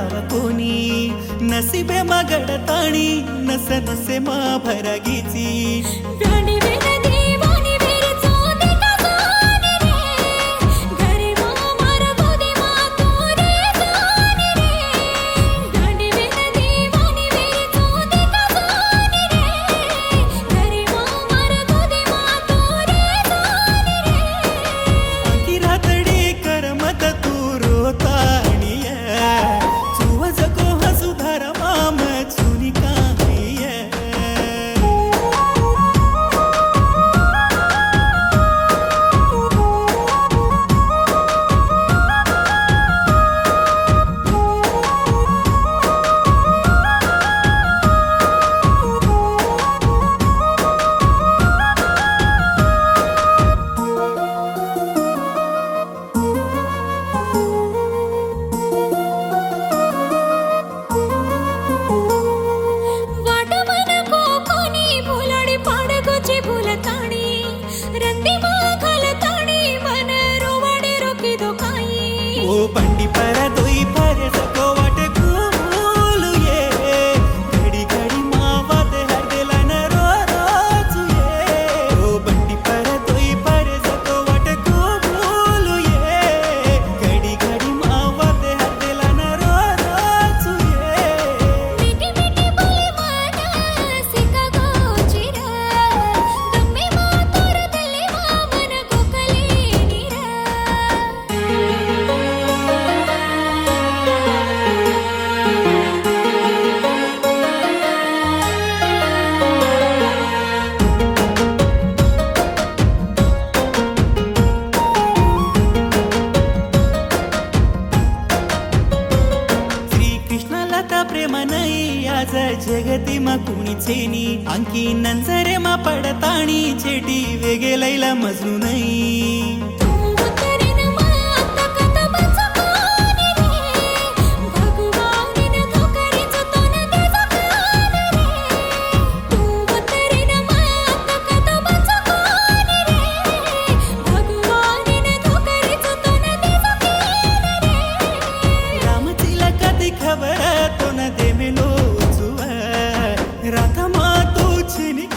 जाव कोणी नसीबे मगडताणी नस नसे मा भरगीची ओ पंडी पर दोई पर सको वाटे कुलू ये घड़ी घड़ी मावत हर दिलन रो रोचू ये ओ पंडी पर दोई पर सको वाटे कुलू ये घड़ी घड़ी मावत हर दिलन रो रोचू ये मीठी मीठी बोली माना सिका गोचिरा दम्मे मा तोर दल्ले मा मन गोकले नीरा प्रेम नाही आज जगती मा कुणी छेनी अंकी नंजरे मा पडताणी चेटी वेगे लैला मजनू नाही खबर तो न दे मिलो जुआ राधा मा तो छनी